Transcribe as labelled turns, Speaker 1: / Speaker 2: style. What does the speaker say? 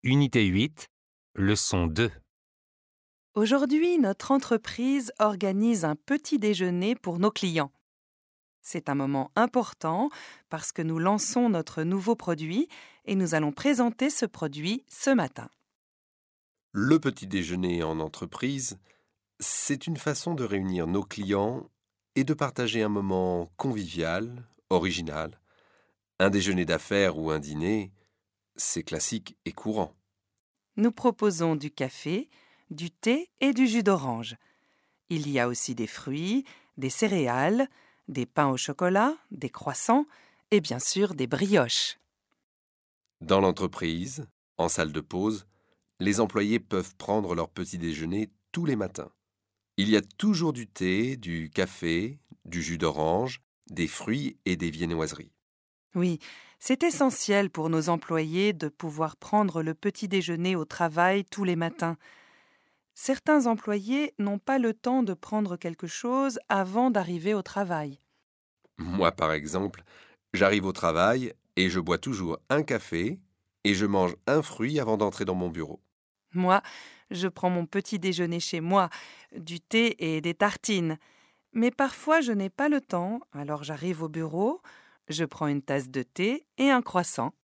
Speaker 1: Unité 8, leçon 2.
Speaker 2: Aujourd'hui, notre entreprise organise un petit déjeuner pour nos clients. C'est un moment important parce que nous lançons notre nouveau produit et nous allons présenter ce produit ce matin.
Speaker 3: Le petit déjeuner en entreprise, c'est une façon de réunir nos clients et de partager un moment convivial, original. Un déjeuner d'affaires ou un dîner, c'est classique et courant.
Speaker 2: Nous proposons du café, du thé et du jus d'orange. Il y a aussi des fruits, des céréales, des pains au chocolat, des croissants et bien sûr des brioches.
Speaker 3: Dans l'entreprise, en salle de pause, les employés peuvent prendre leur petit déjeuner tous les matins. Il y a toujours du thé, du café, du jus d'orange, des fruits et des viennoiseries.
Speaker 2: Oui, c'est essentiel pour nos employés de pouvoir prendre le petit déjeuner au travail tous les matins. Certains employés n'ont pas le temps de prendre quelque chose avant d'arriver au travail.
Speaker 3: Moi, par exemple, j'arrive au travail et je bois toujours un café et je mange un fruit avant d'entrer dans mon bureau.
Speaker 2: Moi, je prends mon petit déjeuner chez moi, du thé et des tartines. Mais parfois, je n'ai pas le temps, alors j'arrive au bureau, je prends une tasse de thé et un croissant.